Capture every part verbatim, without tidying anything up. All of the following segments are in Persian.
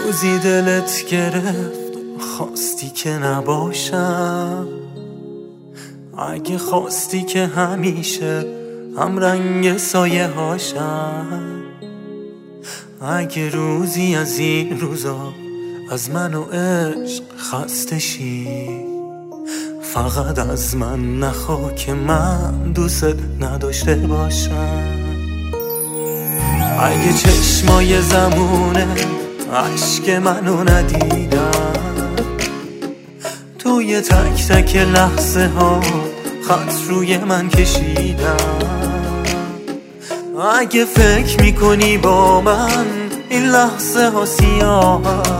روزی دلت گرفت خواستی که نباشم، اگه خواستی که همیشه هم رنگ سایه هاشم، اگه روزی از این روزا از من و عشق خسته شی، فقط از من نخوا که من دوست نداشته باشم. اگه چشمای زمونه عشق منو ندیدم، توی تک تک لحظه ها خط روی من کشیدم. اگه فکر میکنی با من این لحظه ها سیاه،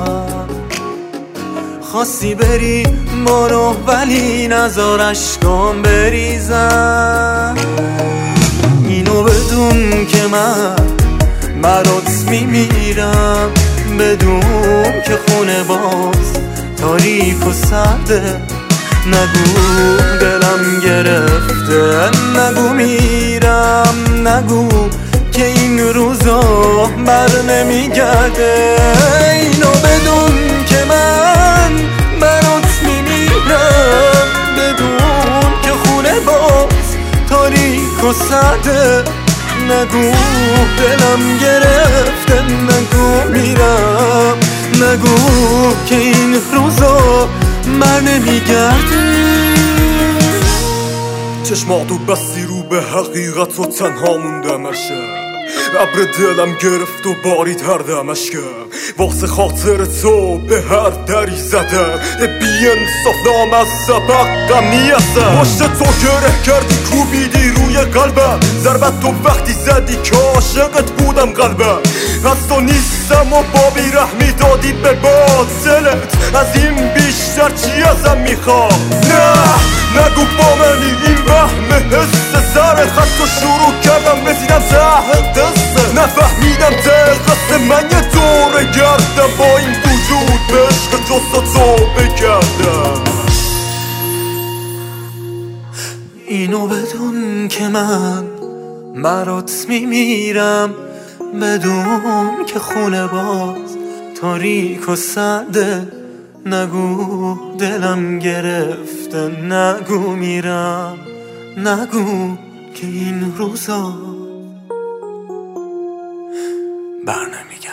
خواستی بری برو ولی نذار اشکام بریزم. اینو بدون که من برات میمیرم، بدون که خونه باز تاریک و سرده. نگو دلم گرفته، نگو میرم، نگو که این روزا بر نمیگرده. اینو بدون که من برات میمیرم، بدون که خونه باز تاریک و سرده. نگو دلم گرفته، نگو میرم، نگو که این روزا بر نمیگرده. چشماتو بستی رو به حقیقت و تنها موندم اشم، ابر دلم گرفت و بارید هر دمش کرد. واسه خاطر تو به هر دری زدم، بی انصاف نام از سبق غم نیستم. پشت تو گره کردی کوبیدی روی قلبم، ضربت تو وقتی زدی که عاشقت بودم قلبم. از تو نیستم و با بیرحمی دادی به باطلت، از این بیشتر چی ازم میخواد؟ نه نگو با منی این وهم حس سر خط رو شروع کردم رسیدم ته دسته. نفهمیدم ته قصد من یه دوره گردم، با این وجود به عشق جست تو بکردم. اینو بدون که من برات میمیرم، بدون که خونه باز تاریک و سرده. نگو دلم گرفته، نگو میرم، نگو که این روزا بر نمیگرده.